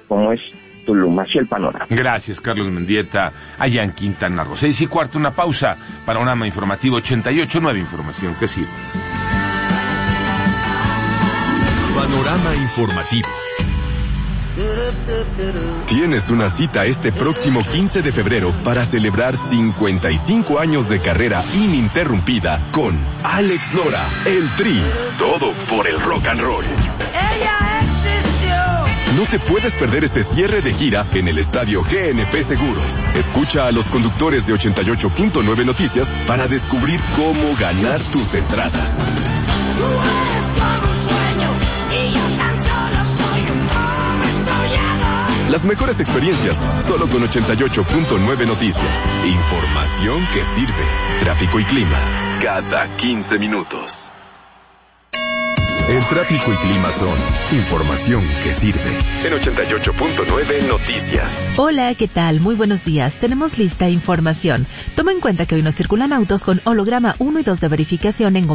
como es Tulum. Así el panorama. Gracias, Carlos Mendieta, allá en Quintana Roo. 6:15, una pausa. Panorama Informativo 88.9, información que sirve. Panorama Informativo. Tienes una cita este próximo 15 de febrero para celebrar 55 años de carrera ininterrumpida con Alex Lora, El Tri. Todo por el rock and roll. Ella existió. No te puedes perder este cierre de gira en el estadio GNP Seguros. Escucha a los conductores de 88.9 Noticias para descubrir cómo ganar tus entradas. Tú eres como un sueño y yo tan solo soy un pobre soñado. Las mejores experiencias solo con 88.9 Noticias. Información que sirve. Tráfico y clima cada 15 minutos. El tráfico y clima son información que sirve. En 88.9 Noticias. Hola, ¿qué tal? Muy buenos días. Tenemos lista información. Toma en cuenta que hoy no circulan autos con holograma 1 y 2 de verificación en